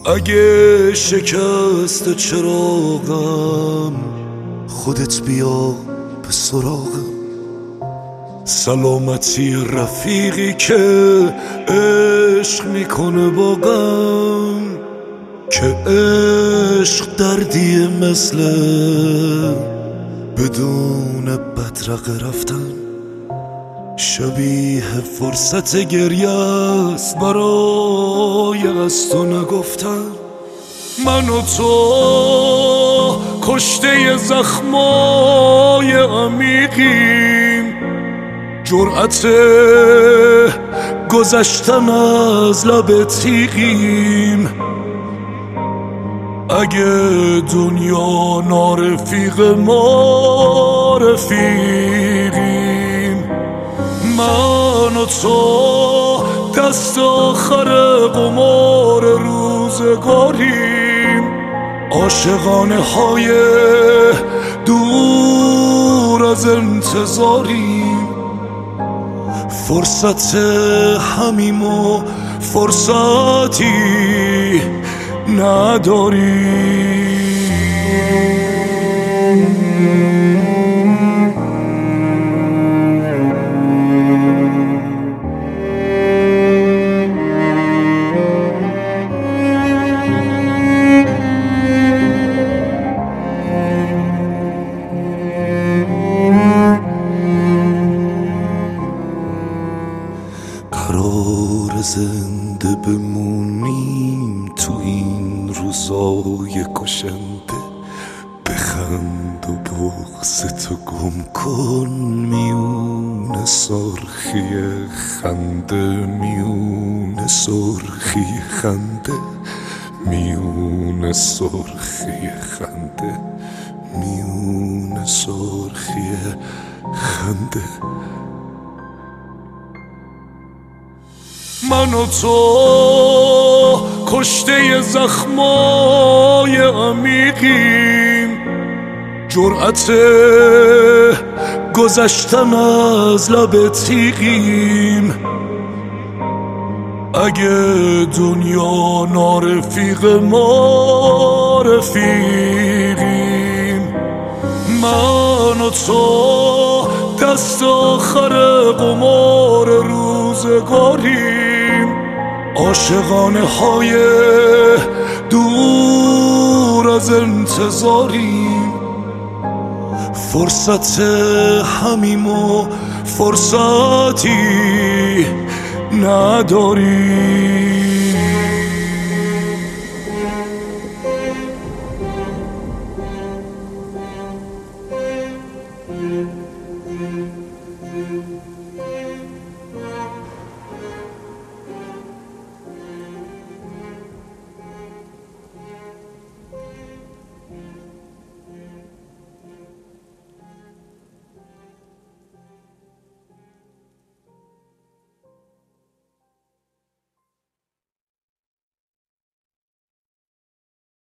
اگه شکست چراغم خودت بیا به سراغم. سلامتی رفیقی که عشق میکنه با غم، که عشق دردی مثل بدون بدرقه رفتن. شبیه فرصت گریه است برای از تو نگفتن. من و تو کشته زخمای عمیقیم، جرأت گذشتن از لب تیغیم. اگه دنیا نارفیق ما رفیقیم، من و تو دست آخر قمار روزگاریم. عاشقانه های دور از انتظاریم. فرصت همیم و فرصتی نداریم. قرار زنده بمونیم تو این روزای کشنده. بخند و بغضتو گم کن میون سرخی خنده، میون سرخی خنده، میون سرخی خنده، میون سرخی خنده. من و تو کشته زخمای عمیقیم، جرأت گذشتن از لب تیغیم. اگه دنیا نارفیق ما رفیقیم، من و تو دست آخر قمار روزگاریم. عاشقانه های دور از انتظاریم. فرصت همیم و فرصتی نداریم.